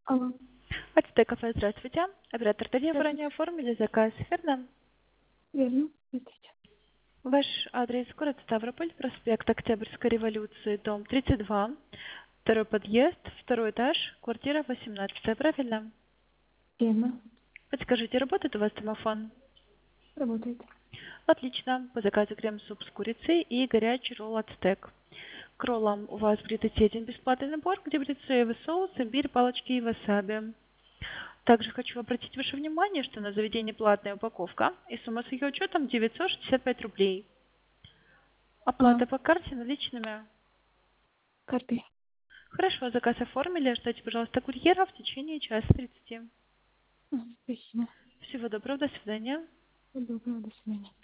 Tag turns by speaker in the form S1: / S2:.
S1: Алло,
S2: Ацтек кафе, здравствуйте. Оператор Тольятти ранее
S1: здравствуйте.
S2: оформили заказ, верно?
S1: Верно. Здравствуйте.
S2: Ваш адрес город Ставрополь, проспект Октябрьской революции, дом 32, второй подъезд, второй этаж, квартира 18, правильно?
S1: Верно.
S2: Подскажите, работает у вас домофон?
S1: Работает.
S2: Отлично. По заказу крем-суп с курицей и горячий ролл ацтек. К роллам у вас будет идти один бесплатный набор, где будет соевый соус, имбирь, палочки и васаби. Также хочу обратить ваше внимание, что на заведение платная упаковка, и сумма с ее учетом 965 рублей.
S1: Ага.
S2: Оплата по карте наличными.
S1: Картой.
S2: Хорошо, заказ оформили. Ждите, пожалуйста, курьера в течение часа 30.
S1: Спасибо.
S2: Всего доброго, до свидания.
S1: Всего доброго. До свидания.